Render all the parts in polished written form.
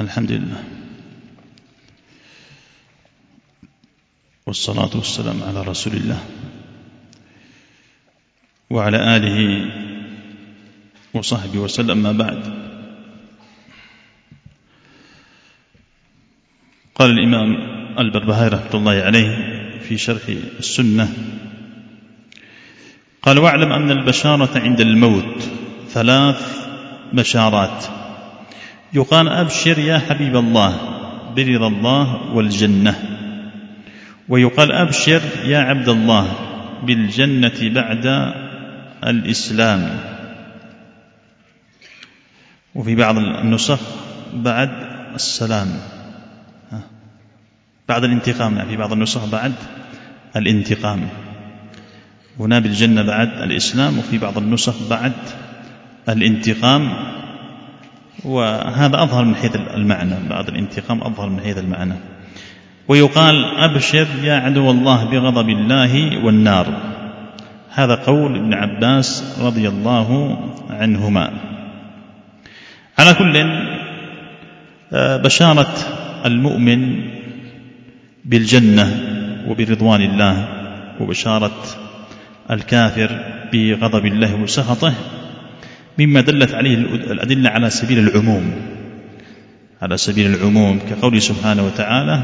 الحمد لله والصلاة والسلام على رسول الله وعلى آله وصحبه وسلم. ما بعد، قال الإمام البربهاري رحمة الله عليه في شرح السنة، قال: واعلم أن البشارة عند الموت 3 بشارات. يقال: أبشر يا حبيب الله برضا الله والجنة. ويقال: أبشر يا عبد الله بالجنة بعد الإسلام. وفي بعض النسخ بعد السلام، بعد الانتقام. في بعض النسخ بعد الانتقام. هنا بالجنة بعد الإسلام، وفي بعض النسخ بعد الانتقام. وهذا أظهر من حيث المعنى، بعد الانتقام أظهر من حيث المعنى. ويقال: أبشر يا عدو الله بغضب الله والنار. هذا قول ابن عباس رضي الله عنهما. على كل، بشارة المؤمن بالجنة وبرضوان الله، وبشارة الكافر بغضب الله وسخطه، مما دلت عليه الأدلة على سبيل العموم، كقوله سبحانه وتعالى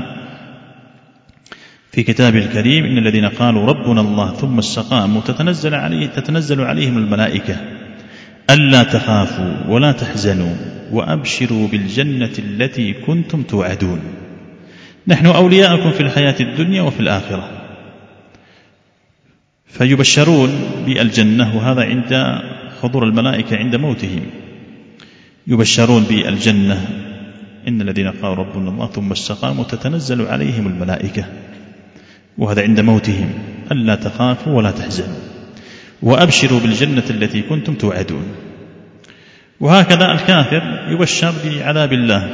في كتابه الكريم: إن الذين قالوا ربنا الله ثم استقاموا تتنزل عليهم الملائكة ألا تخافوا ولا تحزنوا وأبشروا بالجنة التي كنتم توعدون، نحن أولياءكم في الحياة الدنيا وفي الآخرة. فيبشرون بالجنة، وهذا عند حضور الملائكة عند موتهم، يبشرون بالجنة. إن الذين قالوا ربنا الله ثم استقاموا تتنزل عليهم الملائكة، وهذا عند موتهم، ألا تخافوا ولا تحزنوا وأبشروا بالجنة التي كنتم توعدون. وهكذا الكافر يبشر بعذاب الله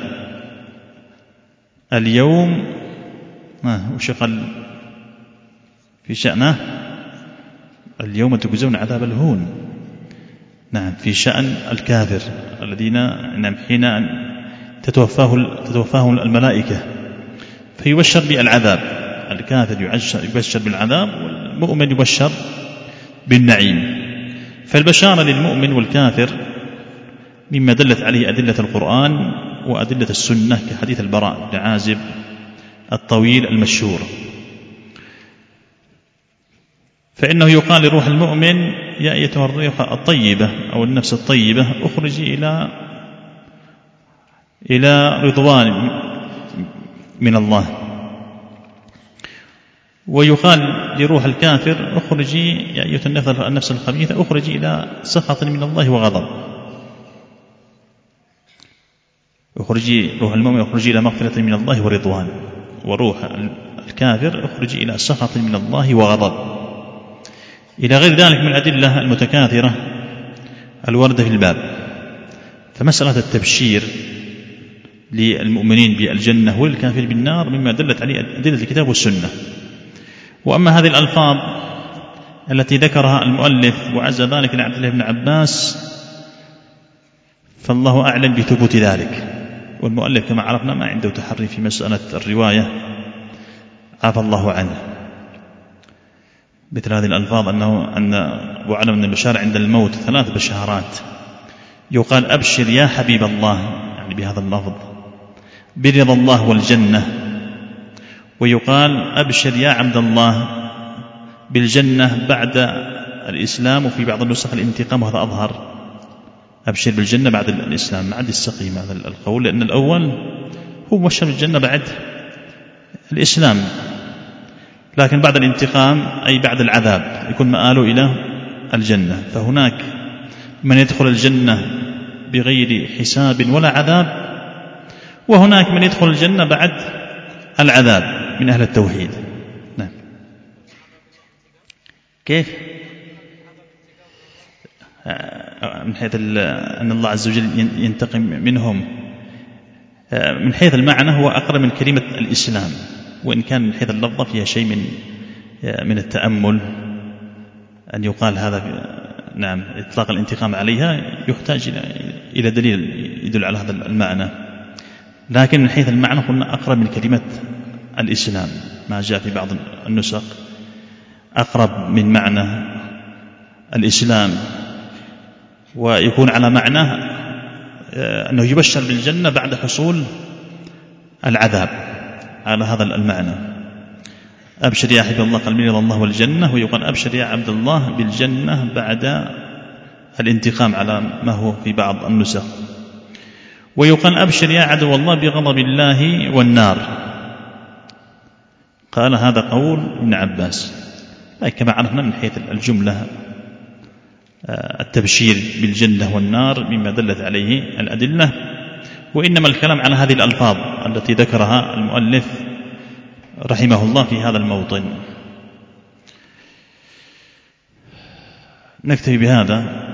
اليوم، وشغل في شأنه اليوم تجزون عذاب الهون. نعم، في شأن الكافر الذين حين تتوفاهم الملائكة فيبشر بالعذاب. الكافر يبشر بالعذاب، والمؤمن يبشر بالنعيم. فالبشارة للمؤمن والكافر مما دلت عليه أدلة القرآن وأدلة السنة، كحديث البراء بن عازب الطويل المشهور، فإنه يقال لروح المؤمن: يا أيتها الروح الطيبة أو النفس الطيبة أخرجي إلى رضوان من الله. ويقال لروح الكافر: أخرجي يا أيتها النفس الخبيثة أخرجي إلى سخط من الله وغضب. روح المؤمن أخرجي إلى مغفرة من الله ورضوان، وروح الكافر أخرجي إلى سخط من الله وغضب، إلى غير ذلك من الأدلة المتكاثرة الواردة في الباب. فمسألة التبشير للمؤمنين بالجنة والكافر بالنار مما دلت عليه أدلة الكتاب والسنة. وأما هذه الألفاظ التي ذكرها المؤلف وعز ذلك لعبد الله بن عباس فالله أعلم بثبوت ذلك، والمؤلف كما عرفنا ما عنده تحري في مسألة الرواية، عفى الله عنه. مثل هذه الألفاظ وعلم أن البشارة عند الموت 3 بشارات. يقال: أبشر يا حبيب الله، يعني بهذا اللفظ، برضا الله والجنة. ويقال: أبشر يا عبد الله بالجنة بعد الإسلام، وفي بعض النسخ الانتقام، وهذا أظهر. أبشر بالجنة بعد الإسلام، مع السقيم هذا القول، لأن الأول هو مبشر بالجنة بعد الإسلام، لكن بعد الانتقام أي بعد العذاب يكون مآله إلى الجنة. فهناك من يدخل الجنة بغير حساب ولا عذاب، وهناك من يدخل الجنة بعد العذاب من أهل التوحيد. نعم. كيف؟ من حيث أن الله عز وجل ينتقم منهم، من حيث المعنى هو أقرب من كلمة الإسلام، وإن كان من حيث اللفظة فيها شيء من التأمل، أن يقال هذا نعم إطلاق الانتقام عليها يحتاج إلى دليل يدل على هذا المعنى. لكن من حيث المعنى قلنا أقرب من كلمة الإسلام، ما جاء في بعض النسخ أقرب من معنى الإسلام، ويكون على معنى أنه يبشر بالجنة بعد حصول العذاب، على هذا المعنى. أبشر يا حبيب الله قال من رضا الله والجنة، ويقال أبشر يا عبد الله بالجنة بعد الانتقام على ما هو في بعض النسخ. ويقال أبشر يا عدو الله بغضب الله والنار. قال هذا قول ابن عباس، لكن كما عرفنا من حيث الجملة التبشير بالجنة والنار مما دلت عليه الأدلة، وإنما الكلام على هذه الألفاظ التي ذكرها المؤلف رحمه الله في هذا الموطن. نكتفي بهذا.